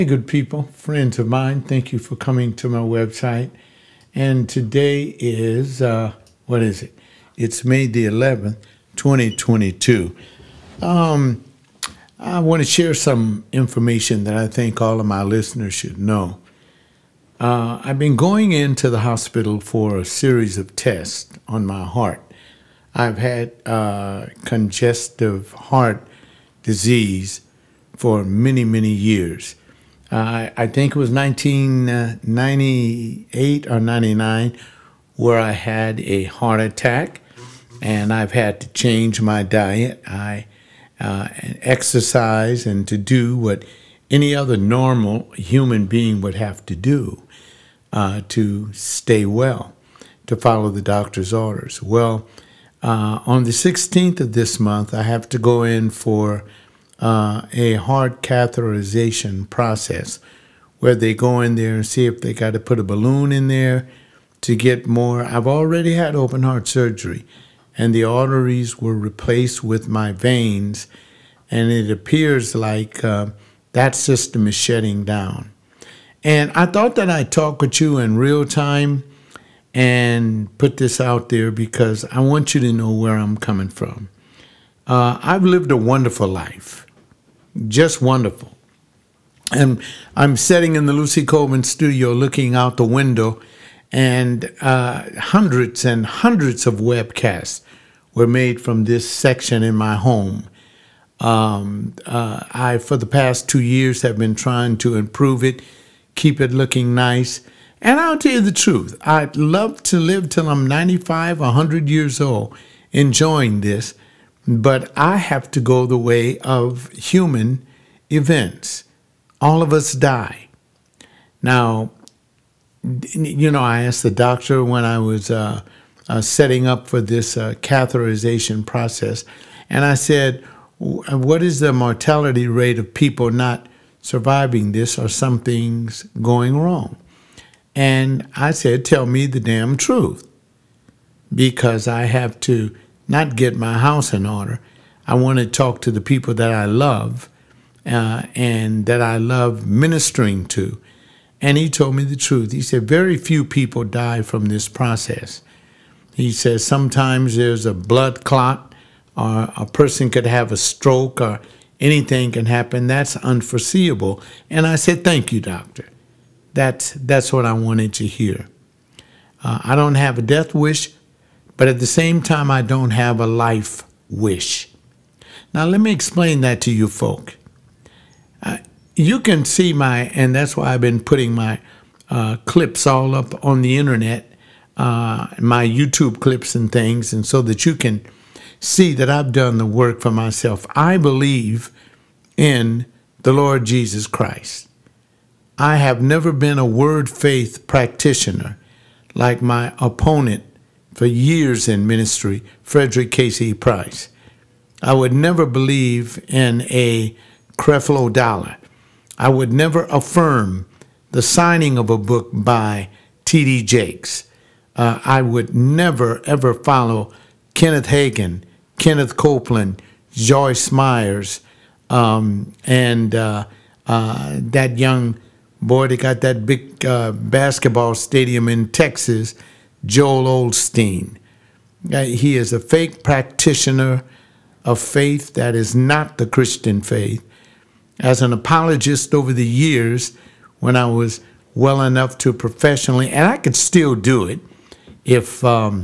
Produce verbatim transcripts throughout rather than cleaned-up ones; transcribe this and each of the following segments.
Hey, good people, friends of mine, thank you for coming to my website. And today is, uh, what is it? It's May the eleventh, twenty twenty-two. Um, I want to share some information that I think all of my listeners should know. Uh, I've been going into the hospital for a series of tests on my heart. I've had uh, congestive heart disease for many, many years. Uh, I think it was nineteen ninety-eight or ninety-nine where I had a heart attack, and I've had to change my diet. I uh, and exercise and to do what any other normal human being would have to do uh, to stay well, to follow the doctor's orders. Well, uh, on the sixteenth of this month, I have to go in for Uh, a heart catheterization process where they go in there and see if they got to put a balloon in there to get more. I've already had open heart surgery, and the arteries were replaced with my veins, and it appears like uh, that system is shutting down. And I thought that I'd talk with you in real time and put this out there because I want you to know where I'm coming from. Uh, I've lived a wonderful life. Just wonderful. And I'm sitting in the Lucy Colvin studio looking out the window, and uh, hundreds and hundreds of webcasts were made from this section in my home. Um, uh, I, for the past two years, have been trying to improve it, keep it looking nice. And I'll tell you the truth, I'd love to live till I'm ninety-five, one hundred years old, enjoying this. But I have to go the way of human events. All of us die. Now, you know, I asked the doctor when I was uh, uh, setting up for this uh, catheterization process, and I said, what is the mortality rate of people not surviving this or something's going wrong? And I said, tell me the damn truth, because I have to not get my house in order. I want to talk to the people that I love uh, and that I love ministering to. And he told me the truth. He said, very few people die from this process. He says sometimes there's a blood clot, or a person could have a stroke, or anything can happen. That's unforeseeable. And I said, thank you, doctor. That's, that's what I wanted to hear. Uh, I don't have a death wish, but at the same time, I don't have a life wish. Now, let me explain that to you folk. Uh, you can see my, and that's why I've been putting my uh, clips all up on the internet, uh, my YouTube clips and things, and so that you can see that I've done the work for myself. I believe in the Lord Jesus Christ. I have never been a word faith practitioner like my opponent for years in ministry, Frederick Casey Price. I would never believe in a Creflo Dollar. I would never affirm the signing of a book by T D Jakes. Uh, I would never, ever follow Kenneth Hagin, Kenneth Copeland, Joyce Myers, um, and uh, uh, that young boy that got that big uh, basketball stadium in Texas, Joel Osteen. Uh, he is a fake practitioner of faith that is not the Christian faith. As an apologist over the years, when I was well enough to professionally, and I could still do it if um,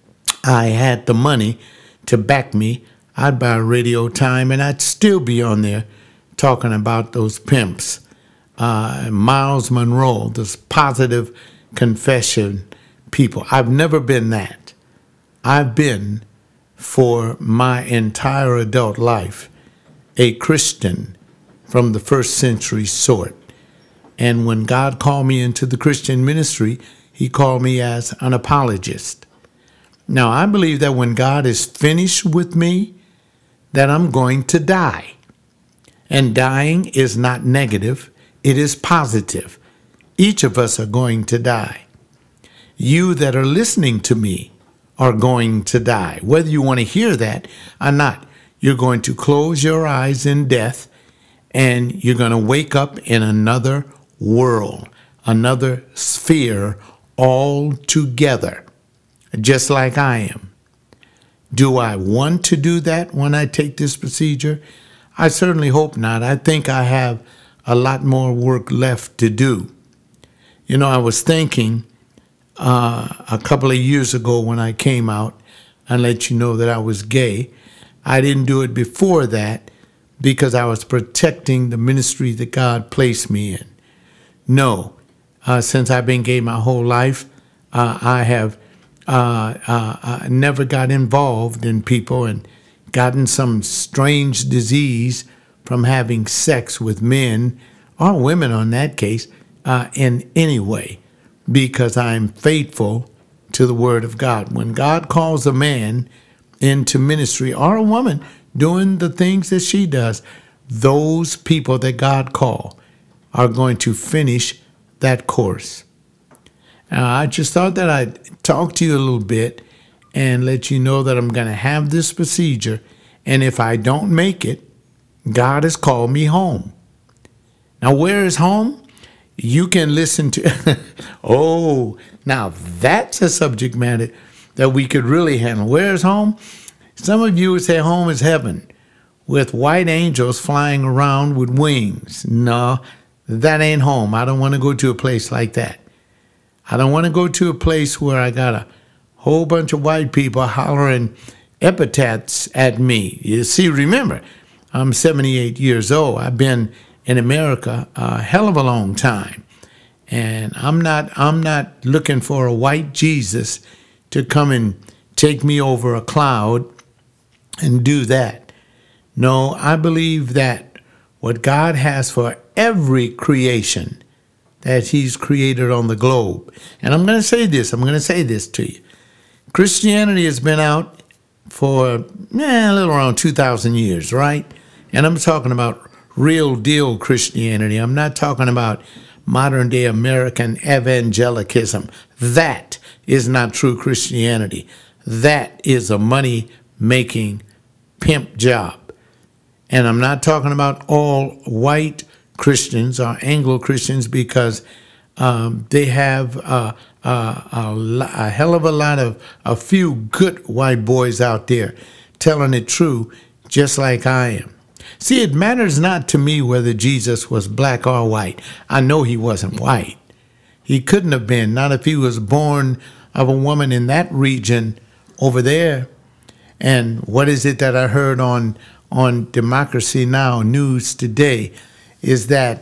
I had the money to back me, I'd buy radio time and I'd still be on there talking about those pimps. Uh, Miles Monroe, those positive confession people. I've never been that. I've been, for my entire adult life, a Christian from the first century sort. And when God called me into the Christian ministry, he called me as an apologist. Now, I believe that when God is finished with me, that I'm going to die. And dying is not negative, it is positive. Each of us are going to die. You that are listening to me are going to die. Whether you want to hear that or not, you're going to close your eyes in death and you're going to wake up in another world, another sphere altogether, just like I am. Do I want to do that when I take this procedure? I certainly hope not. I think I have a lot more work left to do. You know, I was thinking uh, a couple of years ago when I came out and let you know that I was gay. I didn't do it before that because I was protecting the ministry that God placed me in. No, uh, since I've been gay my whole life, uh, I have uh, uh, uh, never got involved in people and gotten some strange disease from having sex with men or women on that case uh, in any way, because I'm faithful to the word of God. When God calls a man into ministry or a woman doing the things that she does, those people that God called are going to finish that course. Uh, I just thought that I'd talk to you a little bit and let you know that I'm going to have this procedure. And if I don't make it, God has called me home. Now, where is home? You can listen to, oh, now that's a subject matter that we could really handle. Where is home? Some of you would say home is heaven with white angels flying around with wings. No, that ain't home. I don't want to go to a place like that. I don't want to go to a place where I got a whole bunch of white people hollering epithets at me. You see, remember, I'm seventy-eight years old. I've been in America a hell of a long time. And I'm not I'm not looking for a white Jesus to come and take me over a cloud and do that. No, I believe that what God has for every creation that he's created on the globe. And I'm going to say this, I'm going to say this to you. Christianity has been out for eh, a little around two thousand years, right? And I'm talking about real deal Christianity. I'm not talking about modern day American evangelicalism. That is not true Christianity. That is a money making pimp job. And I'm not talking about all white Christians or Anglo Christians, because um, they have uh, uh, a, a hell of a lot of a few good white boys out there telling it true, just like I am. See, it matters not to me whether Jesus was black or white. I know he wasn't white. He couldn't have been, not if he was born of a woman in that region over there. And what is it that I heard on, on Democracy Now! News today is that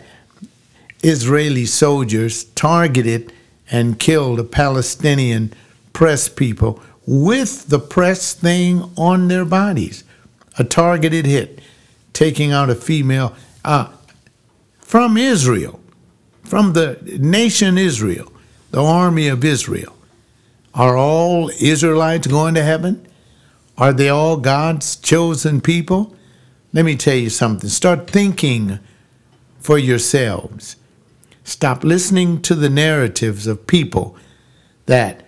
Israeli soldiers targeted and killed a Palestinian press people with the press thing on their bodies. A targeted hit, taking out a female uh, from Israel, from the nation Israel, the army of Israel. Are all Israelites going to heaven? Are they all God's chosen people? Let me tell you something. Start thinking for yourselves. Stop listening to the narratives of people that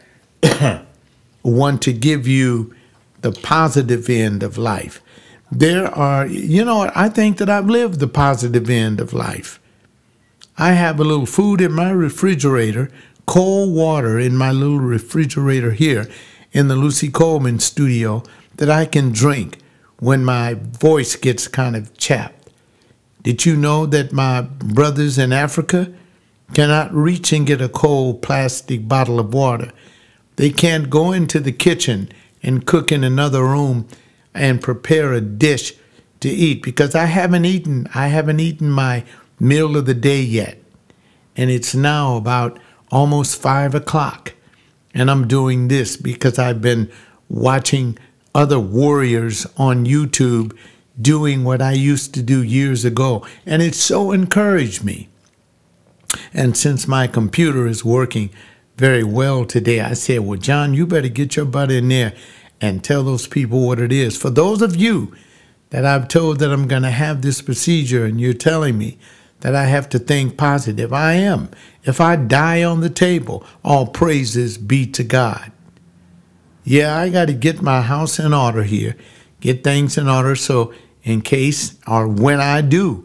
want to give you the positive end of life. There are, you know what, I think that I've lived the positive end of life. I have a little food in my refrigerator, cold water in my little refrigerator here in the Lucy Coleman studio that I can drink when my voice gets kind of chapped. Did you know that my brothers in Africa cannot reach and get a cold plastic bottle of water? They can't go into the kitchen and cook in another room and prepare a dish to eat, because I haven't eaten, I haven't eaten my meal of the day yet. And it's now about almost five o'clock. And I'm doing this because I've been watching other warriors on YouTube doing what I used to do years ago. And it so encouraged me. And since my computer is working very well today, I said, well, John, you better get your butt in there and tell those people what it is. For those of you that I've told that I'm going to have this procedure and you're telling me that I have to think positive, I am. If I die on the table, all praises be to God. Yeah, I got to get my house in order here, get things in order so in case or when I do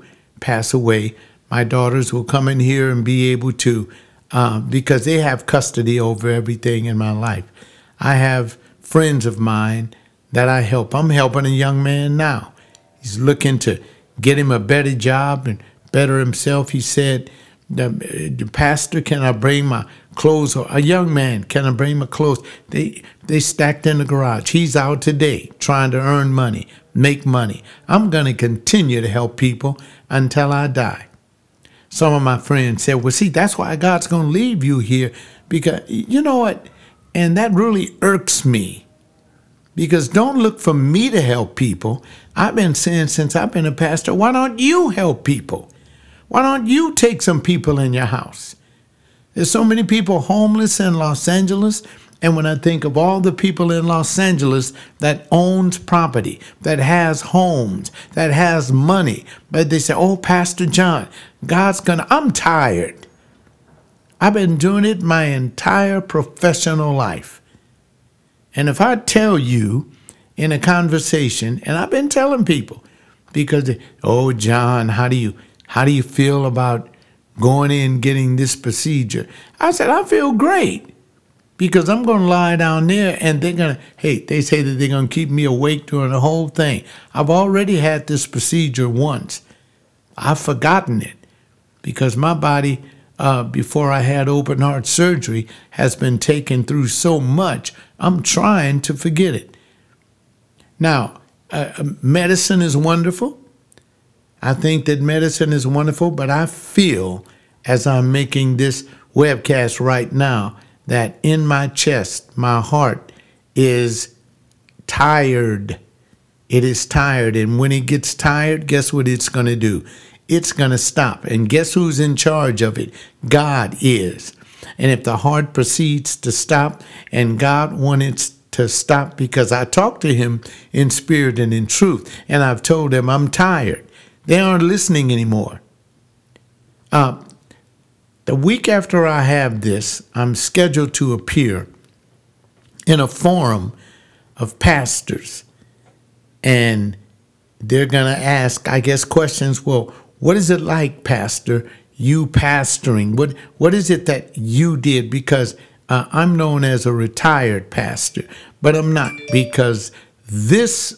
pass away, my daughters will come in here and be able to, uh, because they have custody over everything in my life. I have friends of mine that I help. I'm helping a young man now. He's looking to get him a better job and better himself. He said, the, the pastor, can I bring my clothes? Or a young man, can I bring my clothes? They they stacked in the garage. He's out today trying to earn money, make money. I'm going to continue to help people until I die. Some of my friends said, well, see, that's why God's going to leave you here. Because, you know what? And that really irks me. Because don't look for me to help people. I've been saying since I've been a pastor, why don't you help people? Why don't you take some people in your house? There's so many people homeless in Los Angeles. And when I think of all the people in Los Angeles that owns property, that has homes, that has money, but they say, oh, Pastor John, God's gonna, I'm tired. I've been doing it my entire professional life. And if I tell you in a conversation, and I've been telling people, because, oh, John, how do you, how do you feel about going in getting this procedure? I said, I feel great. Because I'm going to lie down there and they're going to, hey, they say that they're going to keep me awake during the whole thing. I've already had this procedure once. I've forgotten it because my body, uh, before I had open heart surgery, has been taken through so much, I'm trying to forget it. Now, uh, medicine is wonderful. I think that medicine is wonderful, but I feel as I'm making this webcast right now, that in my chest, my heart is tired. It is tired. And when it gets tired, guess what it's going to do? It's going to stop. And guess who's in charge of it? God is. And if the heart proceeds to stop, and God wanted to stop, because I talked to him in spirit and in truth, and I've told him I'm tired. They aren't listening anymore. Uh, The week after I have this, I'm scheduled to appear in a forum of pastors. And they're going to ask, I guess, questions. Well, what is it like, Pastor, you pastoring? What What is it that you did? Because uh, I'm known as a retired pastor, but I'm not, because this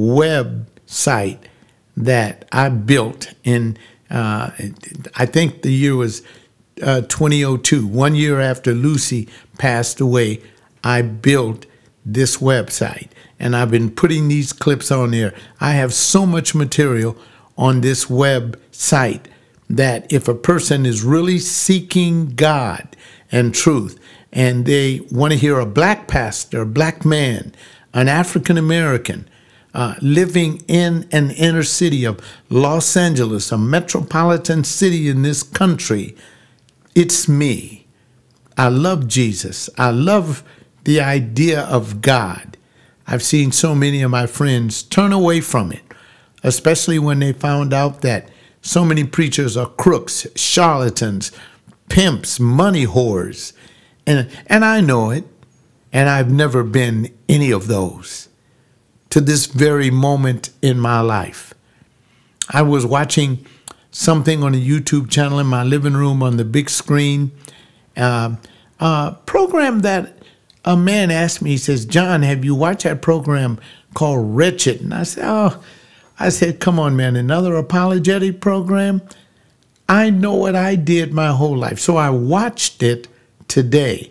website that I built in, uh, I think the year was Uh, twenty oh two, one year after Lucy passed away, I built this website, and I've been putting these clips on there. I have so much material on this website that if a person is really seeking God and truth, and they want to hear a black pastor, a black man, an African American, uh, living in an inner city of Los Angeles, a metropolitan city in this country, it's me. I love Jesus. I love the idea of God. I've seen so many of my friends turn away from it, especially when they found out that so many preachers are crooks, charlatans, pimps, money whores. And, and I know it, and I've never been any of those to this very moment in my life. I was watching something on a YouTube channel in my living room on the big screen, uh, uh, program that a man asked me, he says, John, have you watched that program called Wretched? And I said, oh, I said, come on, man, another apologetic program? I know what I did my whole life. So I watched it today.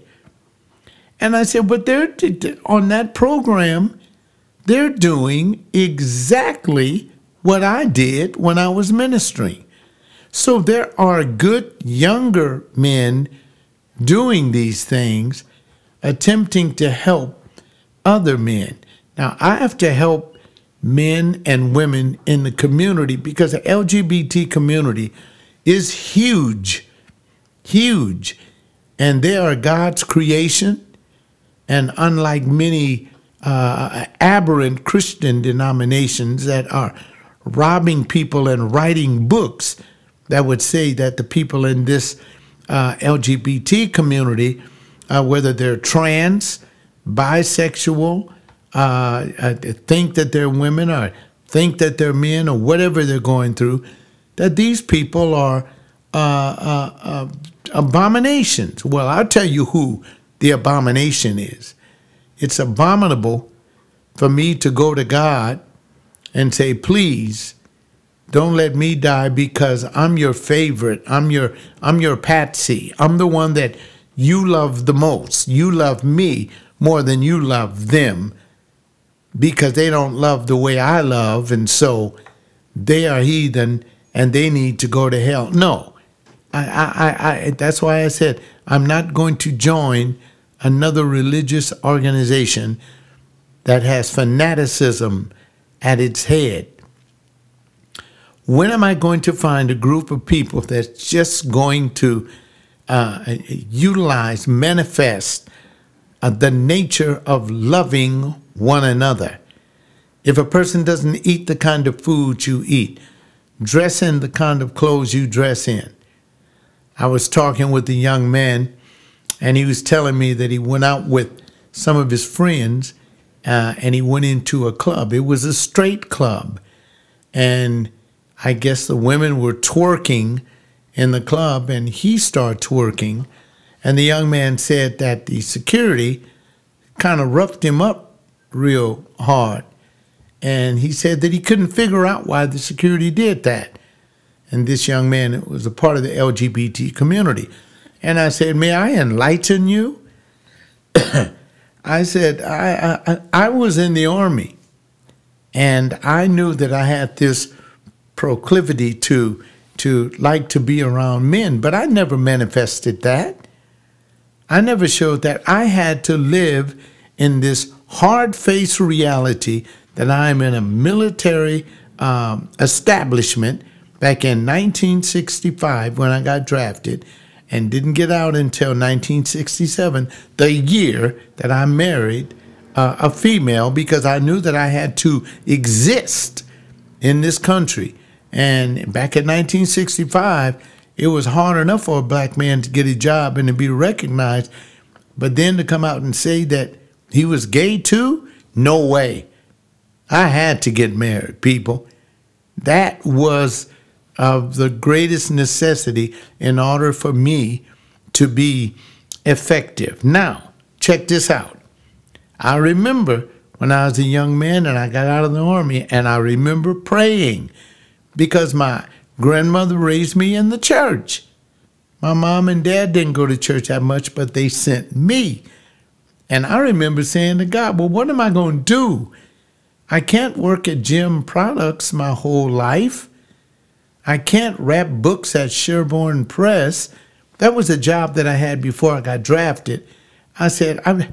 And I said, but they're on that program, they're doing exactly what I did when I was ministering. So there are good younger men doing these things, attempting to help other men. Now, I have to help men and women in the community because the L G B T community is huge, huge. And they are God's creation. And unlike many uh, aberrant Christian denominations that are robbing people and writing books that would say that the people in this uh, L G B T community, uh, whether they're trans, bisexual, uh, uh, think that they're women or think that they're men or whatever they're going through, that these people are uh, uh, uh, abominations. Well, I'll tell you who the abomination is. It's abominable for me to go to God and say, please, don't let me die because I'm your favorite. I'm your I'm your patsy. I'm the one that you love the most. You love me more than you love them because they don't love the way I love, and so they are heathen and they need to go to hell. No, I, I, I, that's why I said I'm not going to join another religious organization that has fanaticism at its head. When am I going to find a group of people that's just going to uh, utilize, manifest uh, the nature of loving one another? If a person doesn't eat the kind of food you eat, dress in the kind of clothes you dress in. I was talking with a young man, and he was telling me that he went out with some of his friends, uh, and he went into a club. It was a straight club, and I guess the women were twerking in the club, and he started twerking. And the young man said that the security kind of roughed him up real hard. And he said that he couldn't figure out why the security did that. And this young man was a part of the L G B T community. And I said, may I enlighten you? I said, I, I, I was in the Army, and I knew that I had this proclivity to to like to be around men, but I never manifested that. I never showed that. I had to live in this hard-faced reality that I'm in a military um, establishment back in nineteen sixty-five when I got drafted, and didn't get out until nineteen sixty-seven, the year that I married uh, a female, because I knew that I had to exist in this country. And back in nineteen sixty-five, it was hard enough for a black man to get a job and to be recognized. But then to come out and say that he was gay too? No way. I had to get married, people. That was of the greatest necessity in order for me to be effective. Now, check this out. I remember when I was a young man and I got out of the Army, and I remember praying, because my grandmother raised me in the church. My mom and dad didn't go to church that much, but they sent me. And I remember saying to God, well, what am I going to do? I can't work at Gem Products my whole life. I can't wrap books at Sherborne Press. That was a job that I had before I got drafted. I said, I,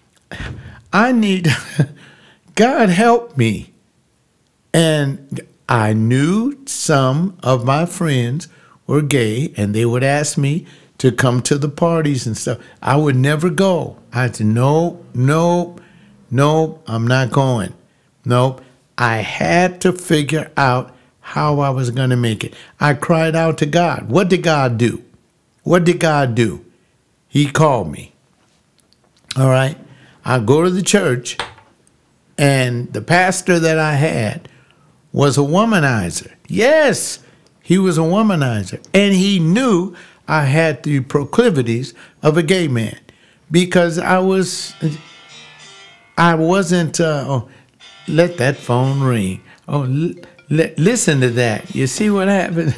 I need, God help me. And I knew some of my friends were gay, and they would ask me to come to the parties and stuff. I would never go. I said, no, no, no, I'm not going. Nope. I had to figure out how I was going to make it. I cried out to God. What did God do? What did God do? He called me. All right. I go to the church, and the pastor that I had was a womanizer. Yes, he was a womanizer. And he knew I had the proclivities of a gay man, because I was, I wasn't, uh, oh, let that phone ring. Oh, l- l- listen to that. You see what happened?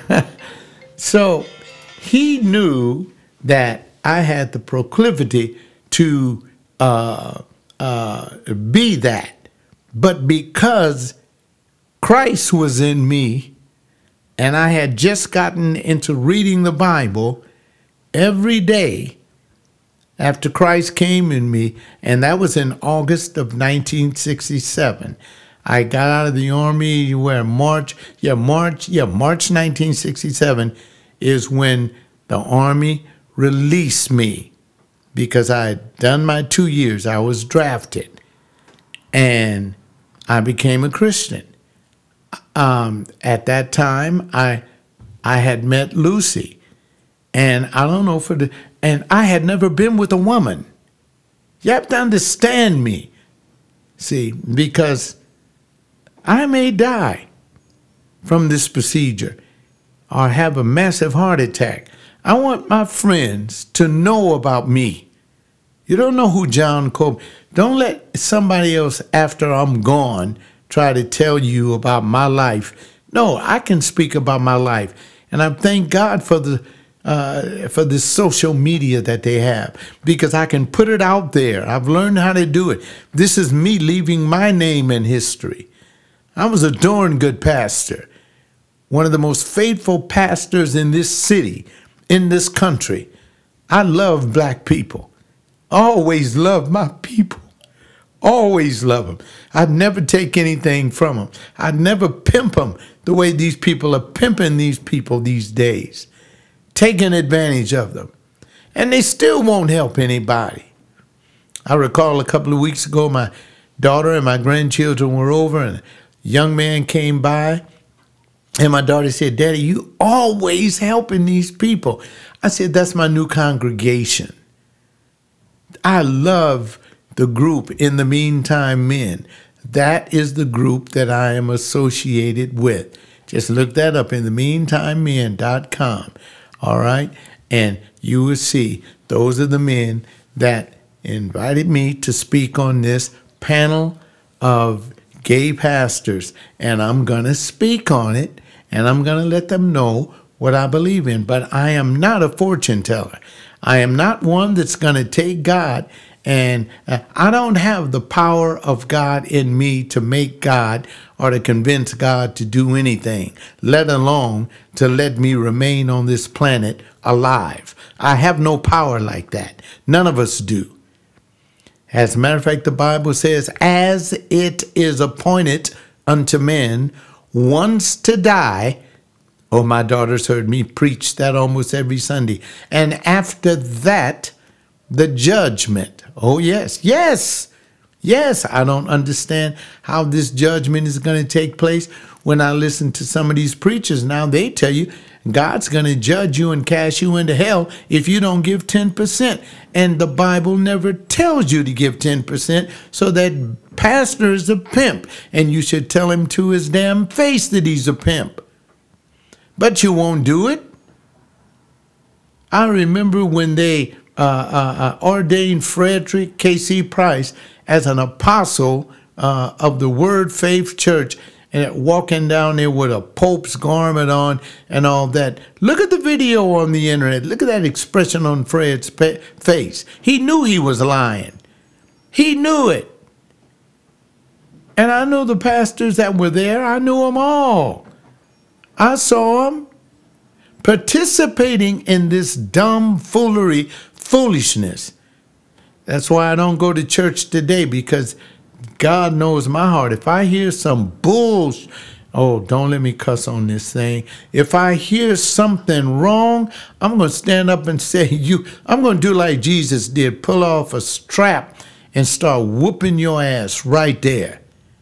So he knew that I had the proclivity to uh, uh, be that. But because Christ was in me, and I had just gotten into reading the Bible every day after Christ came in me, and that was in August of nineteen sixty-seven. I got out of the Army where March, yeah, March, yeah, March nineteen sixty-seven is when the Army released me, because I had done my two years. I was drafted, and I became a Christian. Um, at that time, I I had met Lucy, and I don't know for the, and I had never been with a woman. You have to understand me, see, because I may die from this procedure. or have a massive heart attack. I want my friends to know about me. You don't know who John Copeland. Don't let somebody else after I'm gone try to tell you about my life. No, I can speak about my life. And I thank God for the uh, for the social media that they have, because I can put it out there. I've learned how to do it. This is me leaving my name in history. I was a darn good pastor, one of the most faithful pastors in this city, in this country. I love black people. Always love my people. Always love them. I'd never take anything from them. I'd never pimp them the way these people are pimping these people these days, taking advantage of them. And they still won't help anybody. I recall a couple of weeks ago, my daughter and my grandchildren were over, and a young man came by, and my daughter said, "Daddy, you always helping these people." I said, "That's my new congregation." I love the group In the Meantime Men. That is the group that I am associated with. Just look that up, in the meantime men dot com. All right? And you will see those are the men that invited me to speak on this panel of gay pastors. And I'm going to speak on it, and I'm going to let them know what I believe in. But I am not a fortune teller. I am not one that's going to take God, and uh, I don't have the power of God in me to make God or to convince God to do anything, let alone to let me remain on this planet alive. I have no power like that. None of us do. As a matter of fact, the Bible says, as it is appointed unto men once to die. Oh, my daughters heard me preach that almost every Sunday. And after that, the judgment. Oh, yes, yes, yes. I don't understand how this judgment is going to take place. When I listen to some of these preachers now, they tell you God's going to judge you and cast you into hell if you don't give ten percent. And the Bible never tells you to give ten percent, so that pastor is a pimp, and you should tell him to his damn face that he's a pimp. But you won't do it. I remember when they uh, uh, uh, ordained Frederick K C Price as an apostle uh, of the Word Faith Church, and walking down there with a Pope's garment on and all that. Look at the video on the internet. Look at that expression on Fred's pa- face. He knew he was lying. He knew it. And I knew the pastors that were there. I knew them all. I saw them participating in this dumb foolery, foolishness. That's why I don't go to church today, because God knows my heart. If I hear some bullshit, oh, don't let me cuss on this thing. If I hear something wrong, I'm going to stand up and say, "You." I'm going to do like Jesus did, pull off a strap and start whooping your ass right there.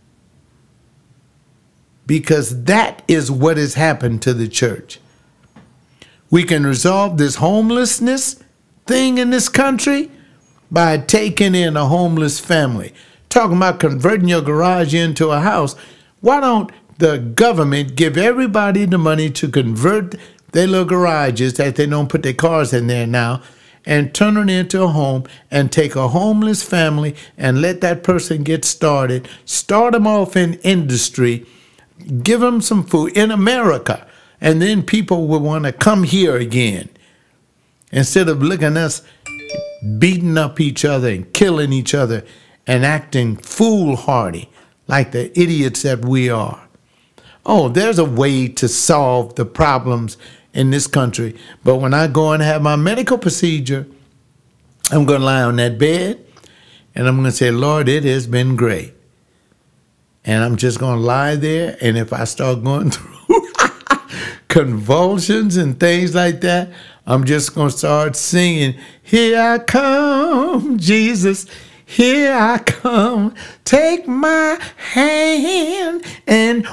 Because that is what has happened to the church. We can resolve this homelessness thing in this country by taking in a homeless family. Talking about converting your garage into a house. Why don't the government give everybody the money to convert their little garages that they don't put their cars in there now, and turn it into a home, and take a homeless family and let that person get started, start them off in industry, give them some food in America, and then people will want to come here again. Instead of looking at us beating up each other and killing each other and acting foolhardy like the idiots that we are. Oh, there's a way to solve the problems in this country. But when I go and have my medical procedure, I'm going to lie on that bed and I'm going to say, "Lord, it has been great." And I'm just going to lie there. And if I start going through convulsions and things like that, I'm just going to start singing, "Here I come, Jesus. Here I come, take my hand and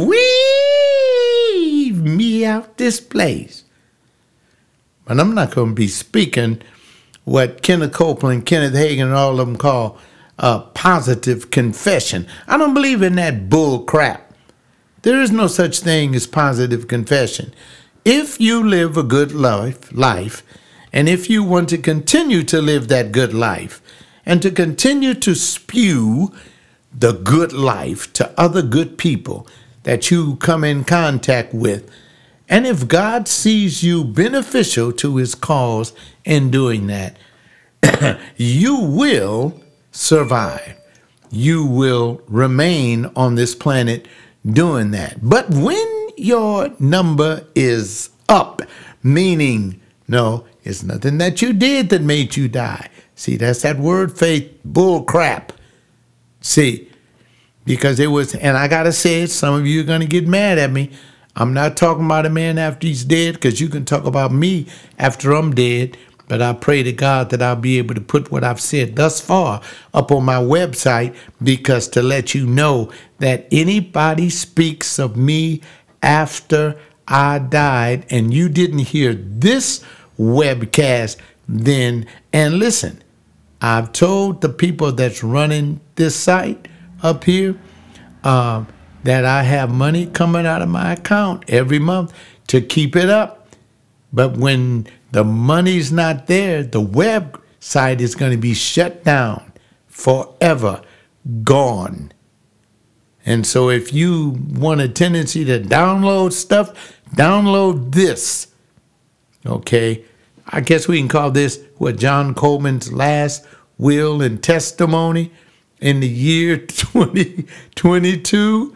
weave me out this place." But I'm not going to be speaking what Kenneth Copeland, Kenneth Hagin, and all of them call a positive confession. I don't believe in that bull crap. There is no such thing as positive confession. if you live a good life, life, and if you want to continue to live that good life and to continue to spew the good life to other good people that you come in contact with, and if God sees you beneficial to his cause in doing that, you will survive. You will remain on this planet doing that. But when your number is up, meaning, no, it's nothing that you did that made you die. See, that's that word faith bull crap. See, because it was, and I got to say it, some of you are going to get mad at me. I'm not talking about a man after he's dead, because you can talk about me after I'm dead. But I pray to God that I'll be able to put what I've said thus far up on my website, because to let you know that anybody speaks of me after I died and you didn't hear this webcast, then, and listen, I've told the people that's running this site up here, um, that I have money coming out of my account every month to keep it up. But when the money's not there, the website is going to be shut down, forever gone. And so if you want a tendency to download stuff, download this. Okay, I guess we can call this what John Coleman's last will and testimony in the year twenty twenty-two.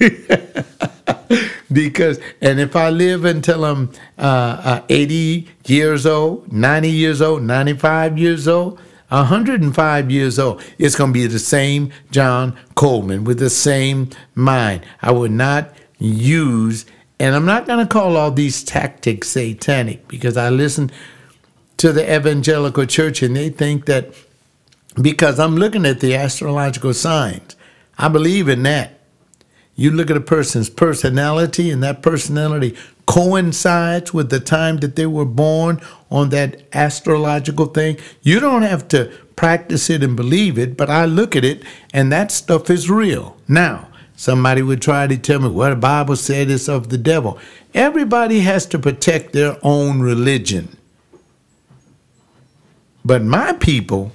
Because, and if I live until I'm uh, uh, eighty years old, ninety years old, ninety-five years old, one hundred five years old, it's going to be the same John Coleman with the same mind. I would not use, and I'm not going to call all these tactics satanic, because I listen to the evangelical church and they think that because I'm looking at the astrological signs, I believe in that. You look at a person's personality, and that personality coincides with the time that they were born on that astrological thing. You don't have to practice it and believe it, but I look at it, and that stuff is real. Now, somebody would try to tell me, well, the Bible said it's of the devil. Everybody has to protect their own religion. But my people,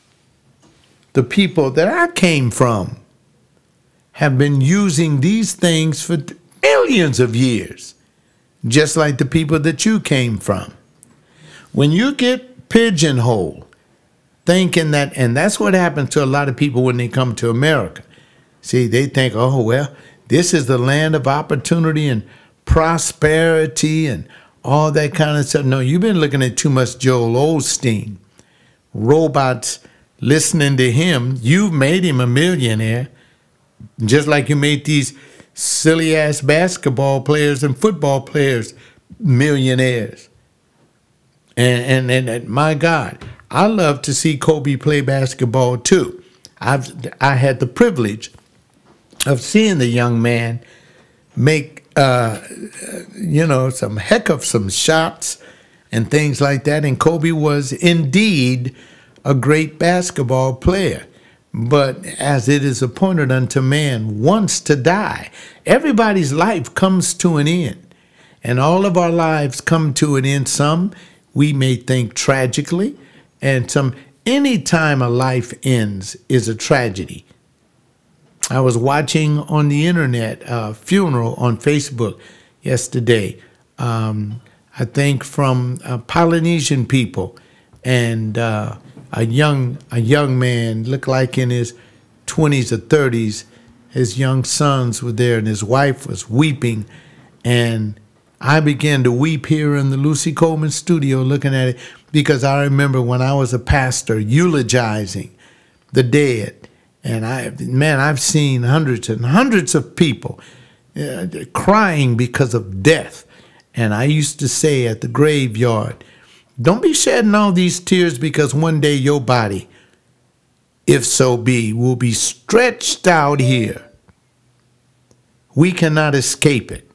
the people that I came from, have been using these things for millions of years, just like the people that you came from. When you get pigeonholed, thinking that, and that's what happens to a lot of people when they come to America. See, they think, oh, well, this is the land of opportunity and prosperity and all that kind of stuff. No, you've been looking at too much Joel Osteen. Robots, listening to him, you've made him a millionaire. Just like you made these silly-ass basketball players and football players millionaires. And, and, and my God, I love to see Kobe play basketball too. I've I had the privilege of seeing the young man make, uh, you know, some heck of some shots and things like that. And Kobe was indeed a great basketball player. But as it is appointed unto man once to die, everybody's life comes to an end. And all of our lives come to an end. Some we may think tragically, and some, any time a life ends is a tragedy. I was watching on the internet a funeral on Facebook yesterday, um, I think from uh, Polynesian people, and uh, a young a young man, looked like in his twenties or thirties. His young sons were there, and his wife was weeping, and I began to weep here in the Lucy Coleman studio looking at it, because I remember when I was a pastor eulogizing the dead, and I man, I've seen hundreds and hundreds of people uh, crying because of death, and I used to say at the graveyard, don't be shedding all these tears, because one day your body, if so be, will be stretched out here. We cannot escape it.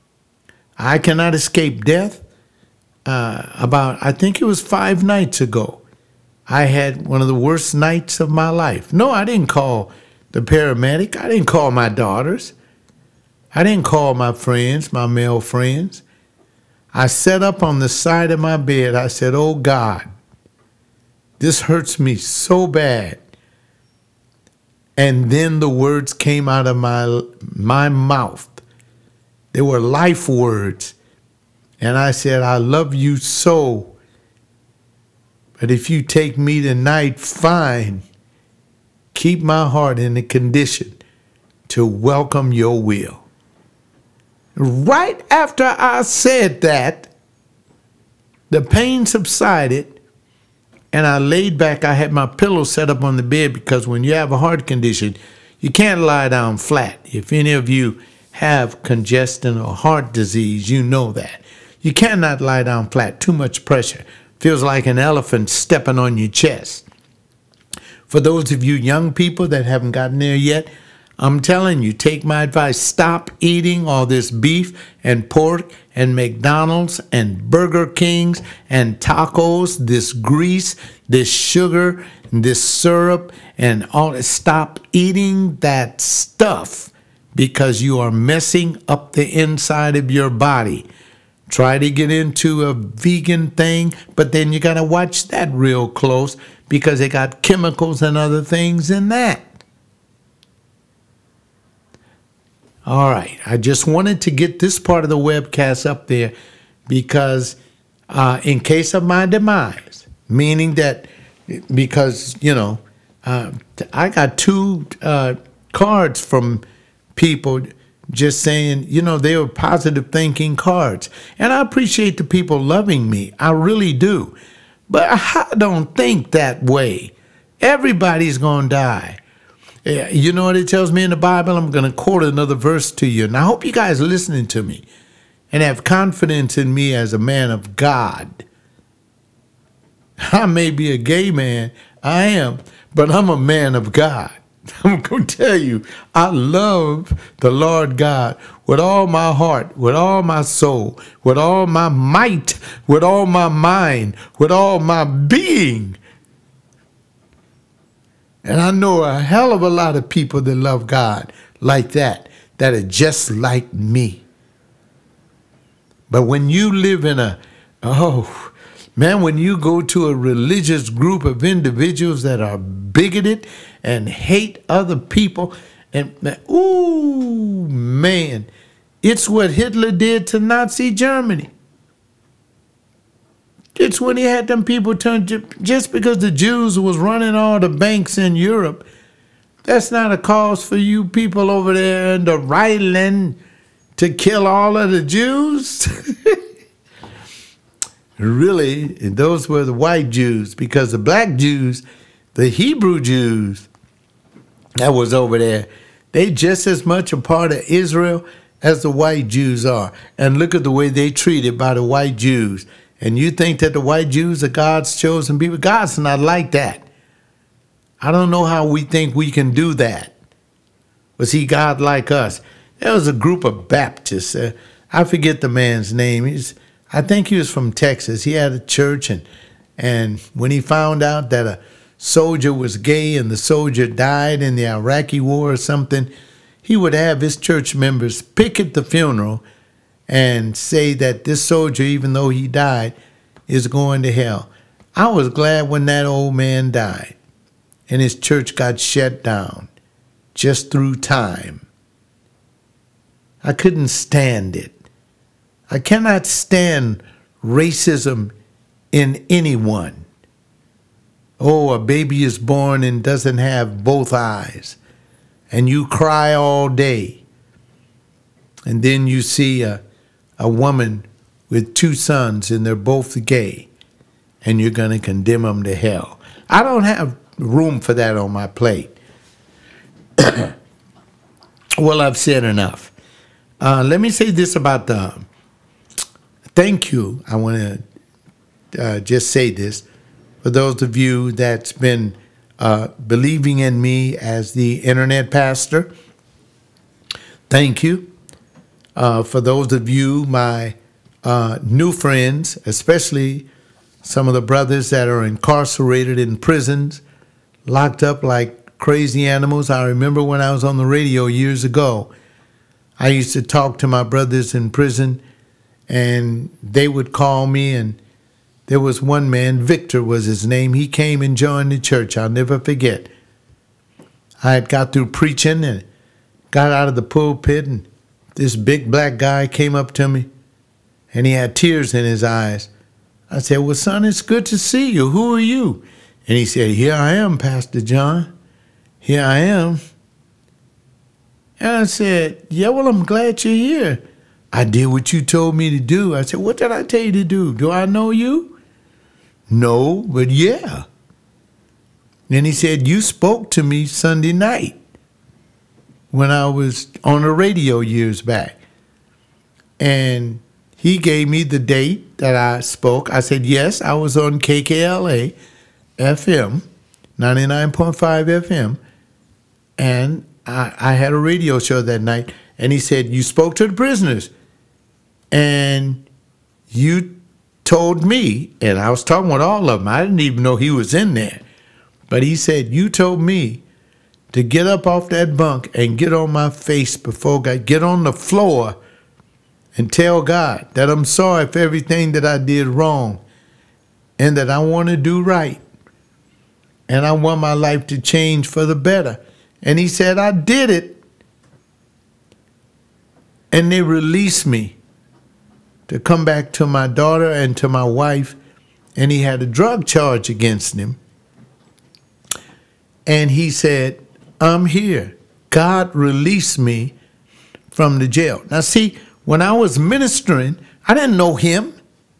I cannot escape death. Uh, about, I think it was five nights ago, I had one of the worst nights of my life. No, I didn't call the paramedic. I didn't call my daughters. I didn't call my friends, my male friends. I sat up on the side of my bed. I said, oh God, this hurts me so bad. And then the words came out of my, my mouth. They were life words. And I said, I love you so. But if you take me tonight, fine. Keep my heart in the condition to welcome your will. Right after I said that, the pain subsided. And I laid back. I had my pillow set up on the bed because when you have a heart condition, you can't lie down flat. If any of you have congestion or heart disease, you know that. You cannot lie down flat. Too much pressure. Feels like an elephant stepping on your chest. For those of you young people that haven't gotten there yet, I'm telling you, take my advice. Stop eating all this beef and pork and McDonald's and Burger Kings and tacos, this grease, this sugar, this syrup, and all that. Stop eating that stuff because you are messing up the inside of your body. Try to get into a vegan thing, but then you got to watch that real close because they got chemicals and other things in that. All right, I just wanted to get this part of the webcast up there because uh, in case of my demise, meaning that because, you know, uh, I got two uh, cards from people just saying, you know, they were positive thinking cards. And I appreciate the people loving me. I really do. But I don't think that way. Everybody's going to die. You know what it tells me in the Bible? I'm going to quote another verse to you. And I hope you guys are listening to me and have confidence in me as a man of God. I may be a gay man. I am. But I'm a man of God. I'm going to tell you, I love the Lord God with all my heart, with all my soul, with all my might, with all my mind, with all my being. And I know a hell of a lot of people that love God like that, that are just like me. But when you live in a, oh, man, when you go to a religious group of individuals that are bigoted and hate other people, and, ooh, man, it's what Hitler did to Nazi Germany. It's when he had them people turn, just because the Jews was running all the banks in Europe, that's not a cause for you people over there in the Rhineland to kill all of the Jews. Really, those were the white Jews, because the black Jews, the Hebrew Jews that was over there, they just as much a part of Israel as the white Jews are. And look at the way they treated by the white Jews. And you think that the white Jews are God's chosen people? God's not like that. I don't know how we think we can do that. Was he God like us? There was a group of Baptists. Uh, I forget the man's name. He's, I think he was from Texas. He had a church, and and when he found out that a soldier was gay and the soldier died in the Iraqi war or something, he would have his church members picket the funeral and say that this soldier, even though he died, is going to hell. I was glad when that old man died and his church got shut down just through time. I couldn't stand it. I cannot stand racism in anyone. Oh, a baby is born and doesn't have both eyes, and you cry all day. And then you see a a woman with two sons and they're both gay, and you're going to condemn them to hell. I don't have room for that on my plate. Well, I've said enough. Uh, let me say this about the thank you. I want to uh, just say this for those of you that's been uh, believing in me as the internet pastor. Thank you. Uh, for those of you, my uh, new friends, especially some of the brothers that are incarcerated in prisons, locked up like crazy animals. I remember when I was on the radio years ago, I used to talk to my brothers in prison, and they would call me, and there was one man, Victor was his name. He came and joined the church. I'll never forget. I had got through preaching and got out of the pulpit, and this big black guy came up to me, and he had tears in his eyes. I said, well, son, it's good to see you. Who are you? And he said, here I am, Pastor John. Here I am. And I said, yeah, well, I'm glad you're here. I did what you told me to do. I said, what did I tell you to do? Do I know you? No, but yeah. And he said, you spoke to me Sunday night when I was on the radio years back. And he gave me the date that I spoke. I said, yes, I was on K K L A F M, ninety-nine point five F M. And I, I had a radio show that night. And he said, you spoke to the prisoners. And you told me, and I was talking with all of them. I didn't even know he was in there. But he said, you told me to get up off that bunk and get on my face before God, get on the floor and tell God that I'm sorry for everything that I did wrong and that I want to do right. And I want my life to change for the better. And he said, I did it. And they released me to come back to my daughter and to my wife. And he had a drug charge against him. And he said, I'm here. God released me from the jail. Now, see, when I was ministering, I didn't know him.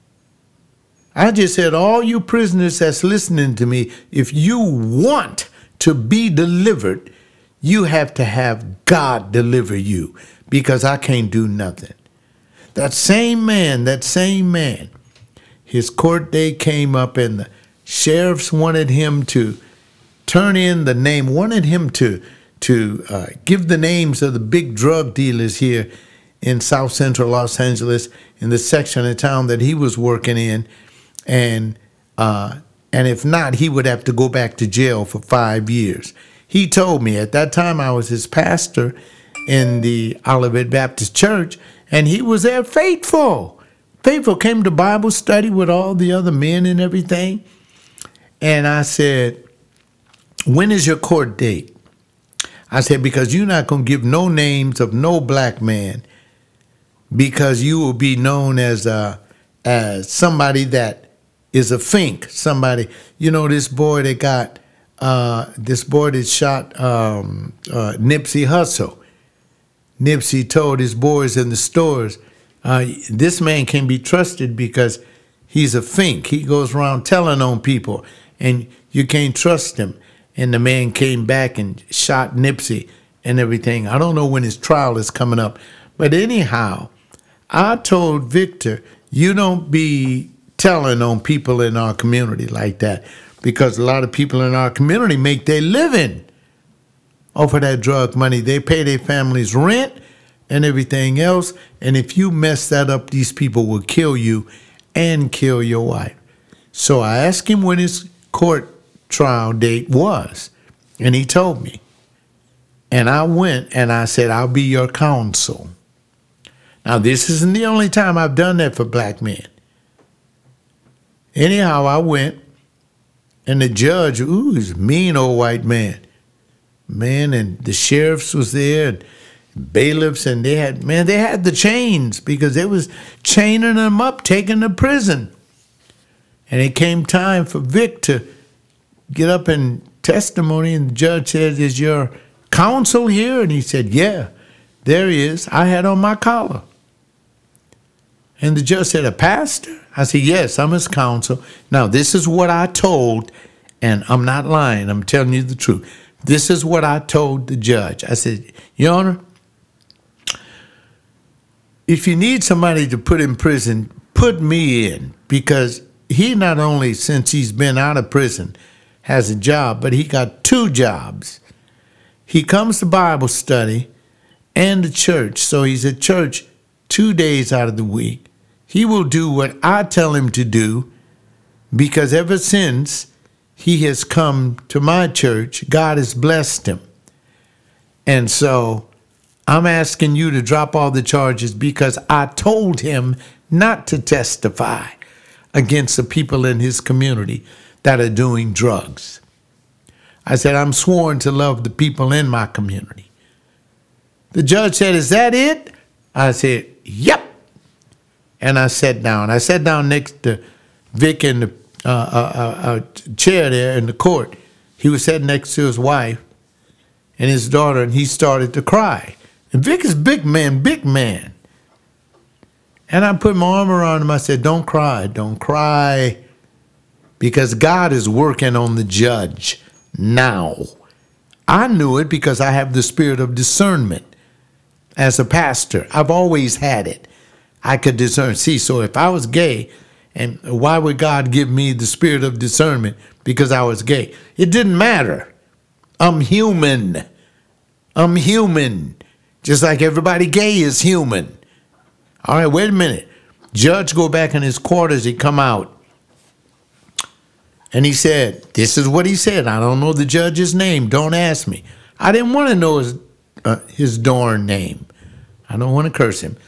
I just said, all you prisoners that's listening to me, if you want to be delivered, you have to have God deliver you, because I can't do nothing. That same man, that same man, his court day came up and the sheriffs wanted him to turn in the name, wanted him to, to uh, give the names of the big drug dealers here in South Central Los Angeles, in the section of town that he was working in. And uh, and if not, he would have to go back to jail for five years. He told me at that time I was his pastor in the Olivet Baptist Church, and he was there faithful. Faithful, came to Bible study with all the other men and everything. And I said, when is your court date? I said, because you're not going to give no names of no black man, because you will be known as a, as somebody that is a fink, somebody, you know, this boy that got, uh, this boy that shot um, uh, Nipsey Hussle. Nipsey told his boys in the stores, uh, this man can be trusted because he's a fink. He goes around telling on people, and you can't trust him. And the man came back and shot Nipsey and everything. I don't know when his trial is coming up. But anyhow, I told Victor, you don't be telling on people in our community like that, because a lot of people in our community make their living off of that drug money. They pay their families rent and everything else. And if you mess that up, these people will kill you and kill your wife. So I asked him when his court trial date was, and he told me. And I went and I said, I'll be your counsel. Now, this isn't the only time I've done that for black men. Anyhow, I went, and the judge, ooh, he's a mean old white man. Man, and the sheriffs was there, and bailiffs, and they had, man, they had the chains, because they was chaining them up, taking them to prison. And it came time for Vic to get up in testimony, and the judge said, is your counsel here? And he said, yeah, there he is. I had on my collar. And the judge said, a pastor? I said, yes, I'm his counsel. Now, this is what I told, and I'm not lying. I'm telling you the truth. This is what I told the judge. I said, Your Honor, if you need somebody to put in prison, put me in, because he not only, since he's been out of prison, has a job, but he got two jobs. He comes to Bible study and the church, so he's at church two days out of the week. He will do what I tell him to do, because ever since he has come to my church, God has blessed him. And so I'm asking you to drop all the charges, because I told him not to testify against the people in his community that are doing drugs. I said, I'm sworn to love the people in my community. The judge said, is that it? I said, yep. And I sat down. I sat down next to Vic in the uh, uh, uh, uh, chair there in the court. He was sitting next to his wife and his daughter, and he started to cry. And Vic is big man, big man. And I put my arm around him. I said, don't cry, don't cry, because God is working on the judge now. I knew it because I have the spirit of discernment as a pastor. I've always had it. I could discern. See, so if I was gay, and why would God give me the spirit of discernment? Because I was gay. It didn't matter. I'm human. I'm human. Just like everybody gay is human. All right, wait a minute. Judge go back in his quarters. He come out. And he said, this is what he said. I don't know the judge's name. Don't ask me. I didn't want to know his, uh, his darn name. I don't want to curse him.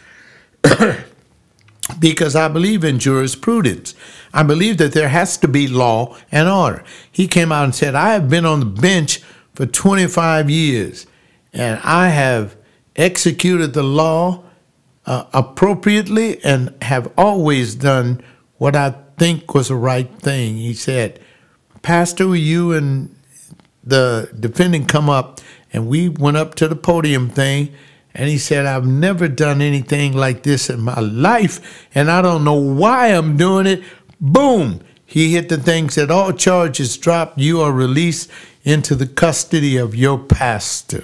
Because I believe in jurisprudence. I believe that there has to be law and order. He came out and said, I have been on the bench for twenty-five years, and I have executed the law uh, appropriately and have always done what I think was the right thing. He said, Pastor, will you and the defendant come up? And we went up to the podium thing, and he said, I've never done anything like this in my life, and I don't know why I'm doing it. Boom! He hit the thing, said, all charges dropped. You are released into the custody of your pastor.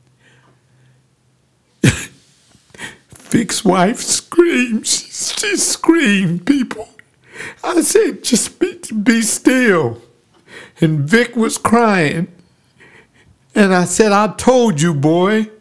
Vic's wife screamed. She, she screamed, people. I said, just be, be still. And Vic was crying. And I said, I told you, boy.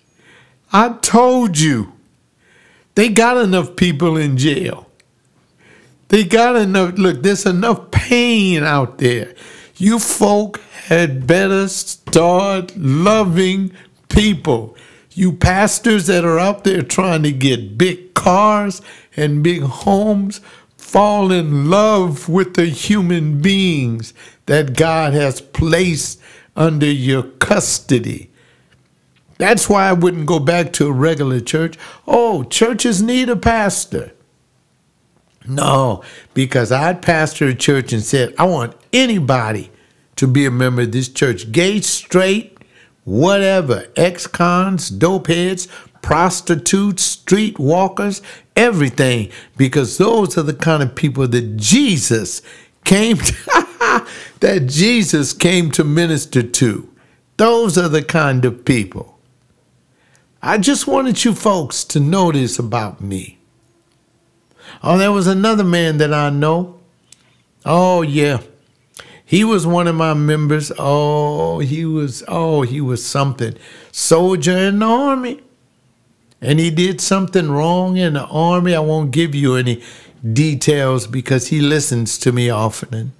I told you. They got enough people in jail. They got enough. Look, there's enough pain out there. You folk had better start loving people. You pastors that are out there trying to get big cars and big homes, fall in love with the human beings that God has placed under your custody. That's why I wouldn't go back to a regular church. Oh, churches need a pastor. No, because I'd pastor a church and said, I want anybody to be a member of this church. Gay, straight, whatever, ex-cons, dopeheads, prostitutes, street walkers, everything. Because those are the kind of people that Jesus came to, that Jesus came to minister to. Those are the kind of people. I just wanted you folks to know this about me. Oh, there was another man that I know. Oh, yeah. He was one of my members. Oh, he was, oh, he was something. Soldier in the army. And he did something wrong in the army. I won't give you any details because he listens to me often.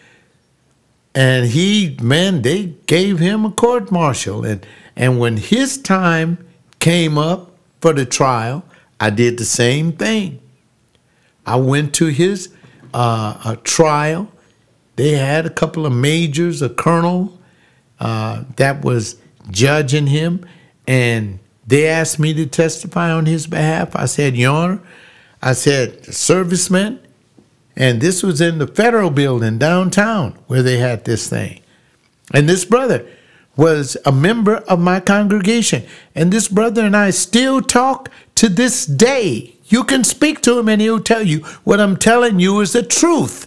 And he, man, they gave him a court-martial. And, and when his time came up for the trial, I did the same thing. I went to his uh, uh, trial. They had a couple of majors, a colonel uh, that was judging him, and they asked me to testify on his behalf. I said, Your Honor, I said, serviceman, and this was in the federal building downtown where they had this thing. And this brother was a member of my congregation, and this brother and I still talk to this day. You can speak to him and he'll tell you what I'm telling you is the truth.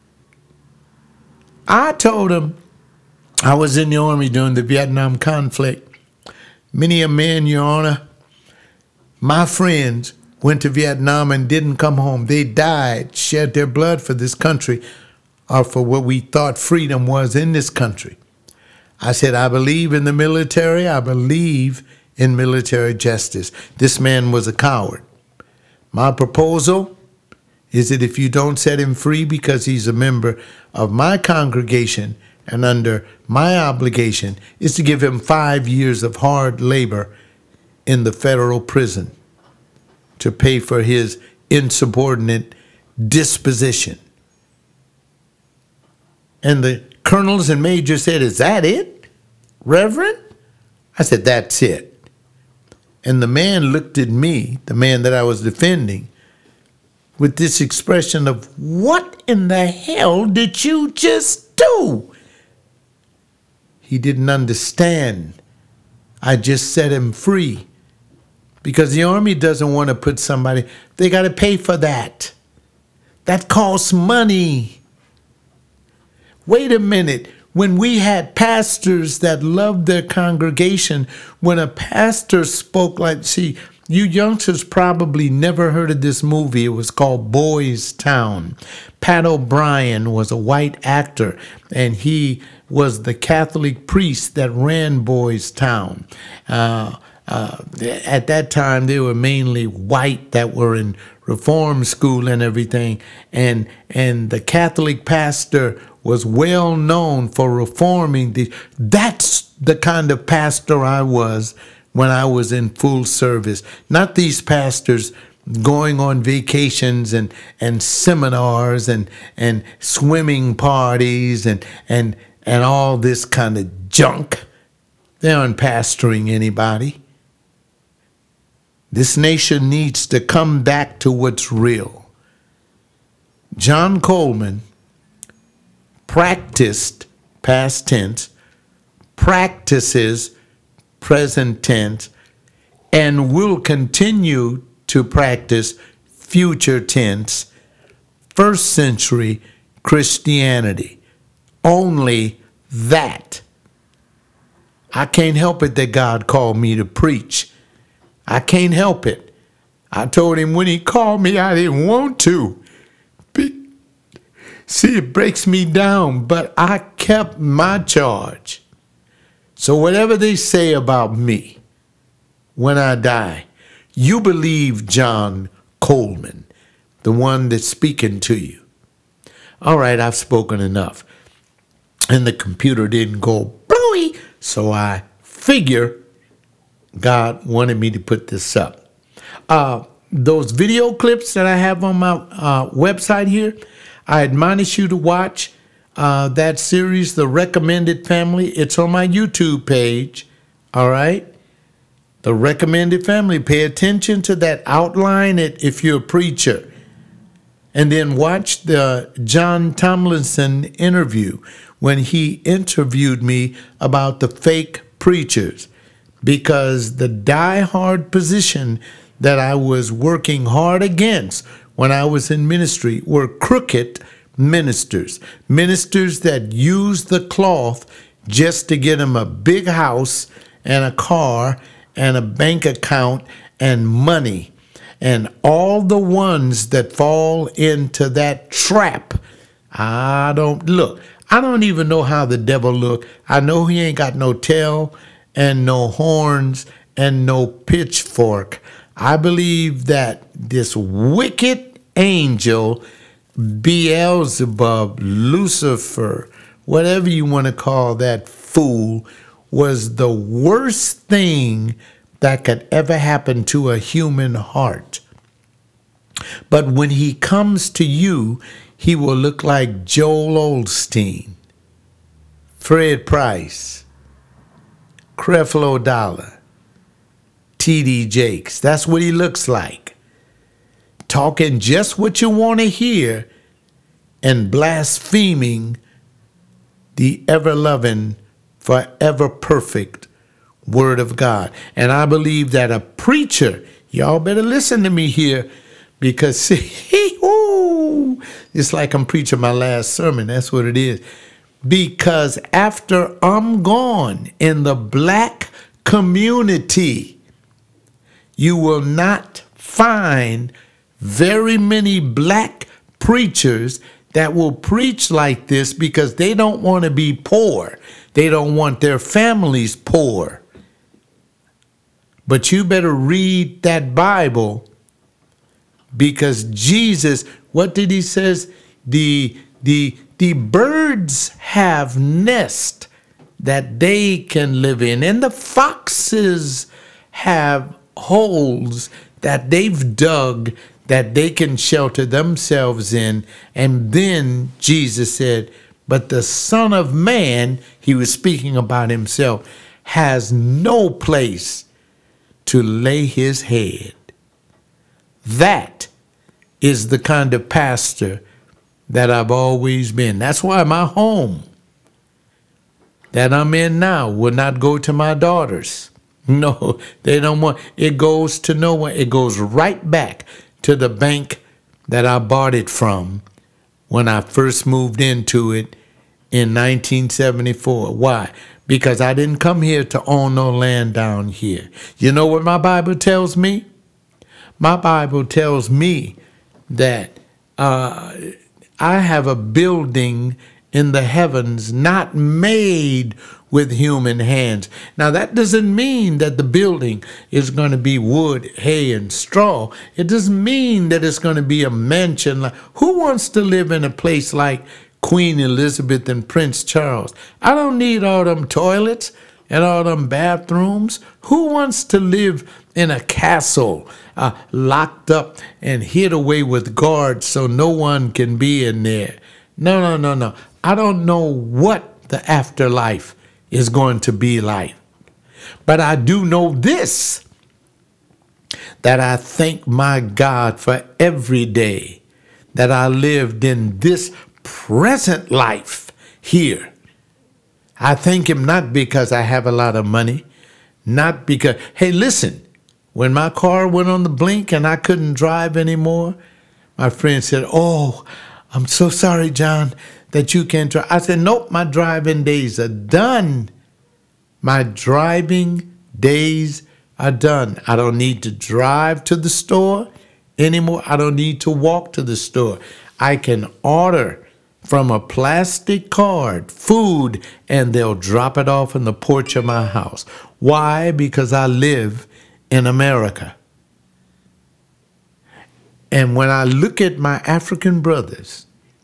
I told him I was in the army during the Vietnam conflict. Many a man, Your Honor, my friends went to Vietnam and didn't come home. They died, shed their blood for this country or for what we thought freedom was in this country. I said, I believe in the military. I believe in military justice. This man was a coward. My proposal is that if you don't set him free because he's a member of my congregation and under my obligation, is to give him five years of hard labor in the federal prison to pay for his insubordinate disposition. And the colonels and majors said, "Is that it, Reverend?" I said, "That's it." And the man looked at me, the man that I was defending, with this expression of, "What in the hell did you just do?" He didn't understand. I just set him free. Because the Army doesn't want to put somebody, they got to pay for that. That costs money. Wait a minute. When we had pastors that loved their congregation, when a pastor spoke like, see, you youngsters probably never heard of this movie. It was called Boys Town. Pat O'Brien was a white actor, and he was the Catholic priest that ran Boys Town. Uh, uh, at that time, they were mainly white that were in reform school and everything, and and the Catholic pastor was well known for reforming the. That's the kind of pastor I was when I was in full service. Not these pastors going on vacations and, and seminars and and swimming parties and and and all this kind of junk. They aren't pastoring anybody. This nation needs to come back to what's real. John Coleman practiced, past tense, practices, present tense, and will continue to practice, future tense, first century Christianity. Only that. I can't help it that God called me to preach. I can't help it. I told him when he called me, I didn't want to. Be- See, it breaks me down, but I kept my charge. So whatever they say about me when I die, you believe John Coleman, the one that's speaking to you. All right, I've spoken enough. And the computer didn't go blooey, so I figure God wanted me to put this up. Uh, those video clips that I have on my uh, website here, I admonish you to watch uh, that series, The Recommended Family. It's on my YouTube page, all right? The Recommended Family. Pay attention to that. Outline it if you're a preacher. And then watch the John Tomlinson interview when he interviewed me about the fake preachers. Because the die-hard position that I was working hard against when I was in ministry were crooked ministers. Ministers that used the cloth just to get them a big house and a car and a bank account and money. And all the ones that fall into that trap, I don't, look, I don't even know how the devil look. I know he ain't got no tail and no horns and no pitchfork. I believe that this wicked angel, Beelzebub, Lucifer, whatever you want to call that fool, was the worst thing that could ever happen to a human heart. But when he comes to you, he will look like Joel Osteen, Fred Price, Creflo Dollar, T D Jakes. That's what he looks like. Talking just what you want to hear and blaspheming the ever-loving, forever perfect Word of God. And I believe that a preacher, y'all better listen to me here, because see, ooh, it's like I'm preaching my last sermon. That's what it is. Because after I'm gone in the black community, you will not find very many black preachers that will preach like this, because they don't want to be poor. They don't want their families poor. But you better read that Bible, because Jesus, what did he says? The, the, the birds have nests that they can live in, and the foxes have holes that they've dug that they can shelter themselves in. And then Jesus said, but the Son of Man, he was speaking about himself, has no place to lay his head. That is the kind of pastor that I've always been. That's why my home that I'm in now will not go to my daughters. No, they don't want, it goes to no one. It goes right back to the bank that I bought it from when I first moved into it in nineteen seventy-four. Why? Because I didn't come here to own no land down here. You know what my Bible tells me? My Bible tells me that uh, I have a building in the heavens not made with human hands. Now, that doesn't mean that the building is going to be wood, hay, and straw. It doesn't mean that it's going to be a mansion. Who wants to live in a place like Queen Elizabeth and Prince Charles? I don't need all them toilets and all them bathrooms. Who wants to live in a castle uh, locked up and hid away with guards so no one can be in there? No, no, no, no. I don't know what the afterlife is going to be like. But I do know this, that I thank my God for every day that I lived in this present life here. I thank him not because I have a lot of money, not because, hey, listen, when my car went on the blink and I couldn't drive anymore, my friend said, oh, I'm so sorry, John, that you can't drive. I said, nope, my driving days are done. My driving days are done. I don't need to drive to the store anymore. I don't need to walk to the store. I can order from a plastic card food, and they'll drop it off in the porch of my house. Why? Because I live in America. And when I look at my African brothers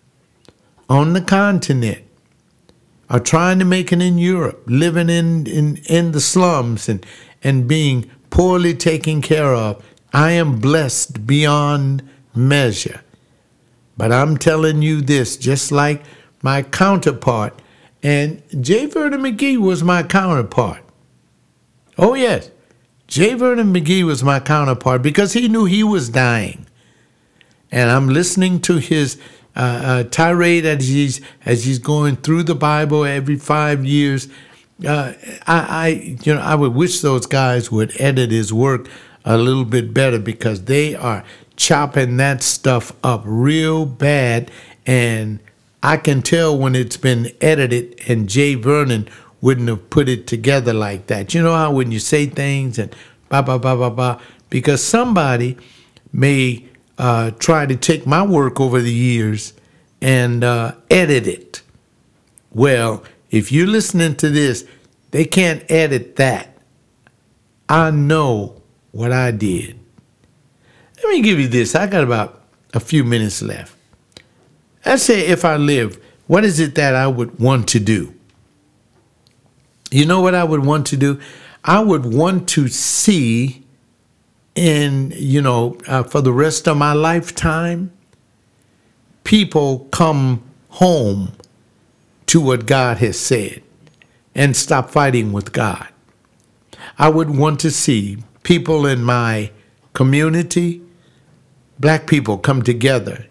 on the continent, are trying to make it in Europe, living in, in, in the slums and, and being poorly taken care of, I am blessed beyond measure. But I'm telling you this, just like my counterpart, and J. Vernon McGee was my counterpart. Oh, yes. J. Vernon McGee was my counterpart because he knew he was dying. And I'm listening to his uh, uh, tirade as he's, as he's going through the Bible every five years. Uh, I, I, you know, I would wish those guys would edit his work a little bit better because they are chopping that stuff up real bad. And I can tell when it's been edited and J. Vernon wouldn't have put it together like that. You know how when you say things and ba ba ba ba ba, because somebody may uh, try to take my work over the years and uh, edit it. Well, if you're listening to this, they can't edit that. I know what I did. Let me give you this. I got about a few minutes left. Let's say if I live, what is it that I would want to do? You know what I would want to do? I would want to see in, you know, uh, for the rest of my lifetime, people come home to what God has said and stop fighting with God. I would want to see people in my community, black people, come together,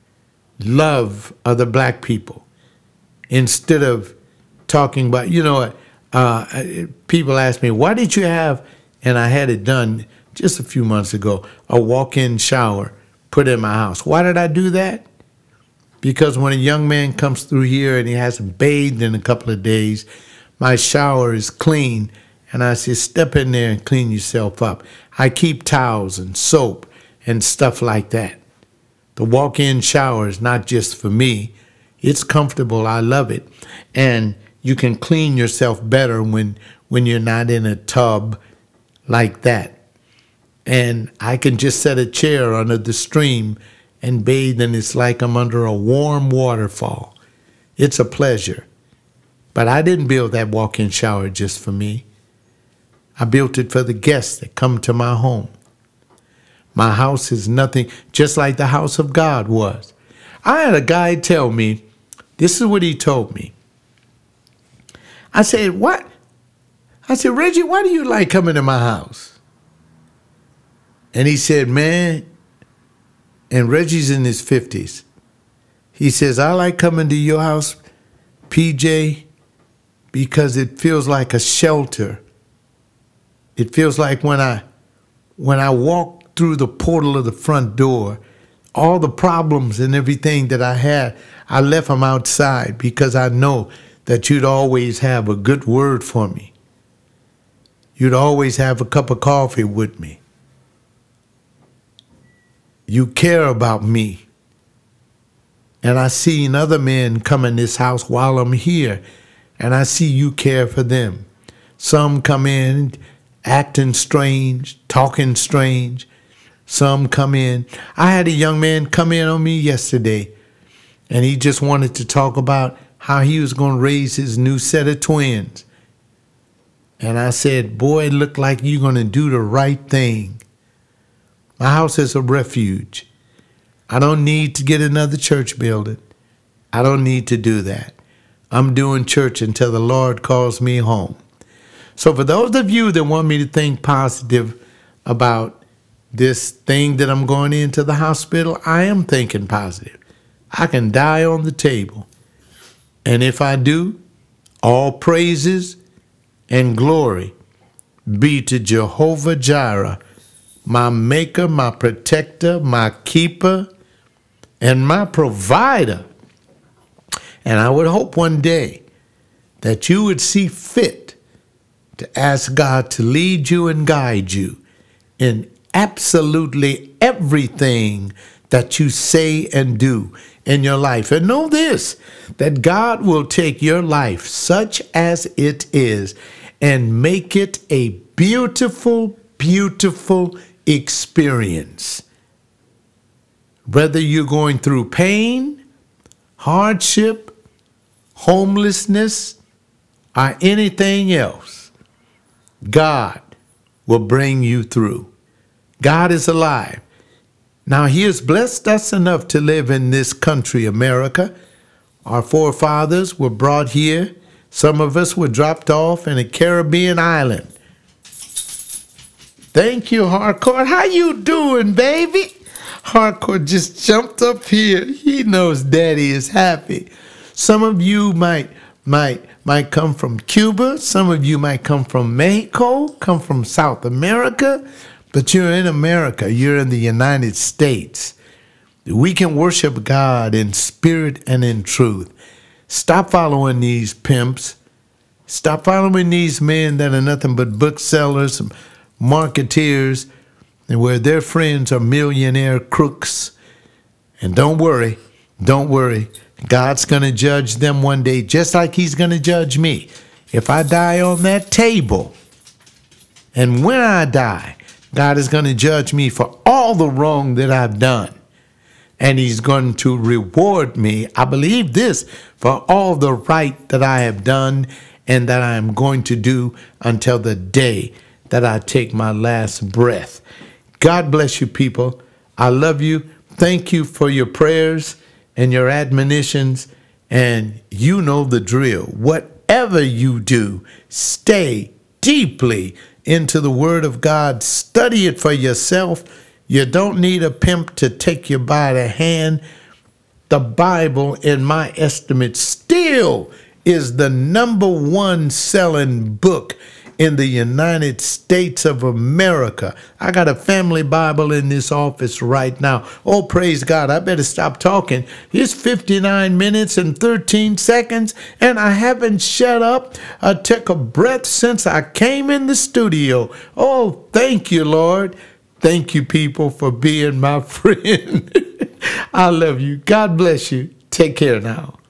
love other black people, instead of talking about, you know, uh, people ask me, why did you have, and I had it done just a few months ago, a walk-in shower put in my house. Why did I do that? Because when a young man comes through here and he hasn't bathed in a couple of days, my shower is clean, and I say, step in there and clean yourself up. I keep towels and soap and stuff like that. The walk-in shower is not just for me. It's comfortable. I love it. And you can clean yourself better when, when you're not in a tub like that. And I can just set a chair under the stream and bathe, and it's like I'm under a warm waterfall. It's a pleasure. But I didn't build that walk-in shower just for me. I built it for the guests that come to my home. My house is nothing, just like the house of God was. I had a guy tell me, this is what he told me. I said, what? I said, Reggie, why do you like coming to my house? And he said, man, and Reggie's in his fifties. He says, I like coming to your house, P J, because it feels like a shelter. It feels like when I when I walk through the portal of the front door, all the problems and everything that I had, I left them outside because I know that you'd always have a good word for me. You'd always have a cup of coffee with me. You care about me. And I seen other men come in this house while I'm here, and I see you care for them. Some come in acting strange, talking strange. Some come in. I had a young man come in on me yesterday, and he just wanted to talk about how he was going to raise his new set of twins. And I said, boy, it looked like you're going to do the right thing. My house is a refuge. I don't need to get another church building. I don't need to do that. I'm doing church until the Lord calls me home. So for those of you that want me to think positive about this thing that I'm going into the hospital, I am thinking positive. I can die on the table. And if I do, all praises and glory be to Jehovah Jireh, my maker, my protector, my keeper, and my provider. And I would hope one day that you would see fit to ask God to lead you and guide you in absolutely everything that you say and do in your life. And know this, that God will take your life such as it is and make it a beautiful, beautiful experience. Whether you're going through pain, hardship, homelessness, or anything else, God will bring you through. God is alive. Now, He has blessed us enough to live in this country, America. Our forefathers were brought here. Some of us were dropped off in a Caribbean island. Thank you, Harcourt. How you doing, baby? Harcourt just jumped up here. He knows Daddy is happy. Some of you might might might come from Cuba. Some of you might come from Mexico, come from South America. But you're in America. You're in the United States. We can worship God in spirit and in truth. Stop following these pimps. Stop following these men that are nothing but booksellers, marketeers, and where their friends are millionaire crooks. And don't worry, don't worry. God's going to judge them one day just like He's going to judge me. If I die on that table, and when I die, God is going to judge me for all the wrong that I've done. And He's going to reward me, I believe this, for all the right that I have done and that I am going to do until the day that I take my last breath. God bless you, people. I love you. Thank you for your prayers and your admonitions. And you know the drill. Whatever you do, stay deeply into the Word of God. Study it for yourself. You don't need a pimp to take you by the hand. The Bible, in my estimate, still is the number one selling book in the United States of America. I got a family Bible in this office right now. Oh, praise God. I better stop talking. It's fifty-nine minutes and thirteen seconds, and I haven't shut up or took a breath since I came in the studio. Oh, thank you, Lord. Thank you, people, for being my friend. I love you. God bless you. Take care now.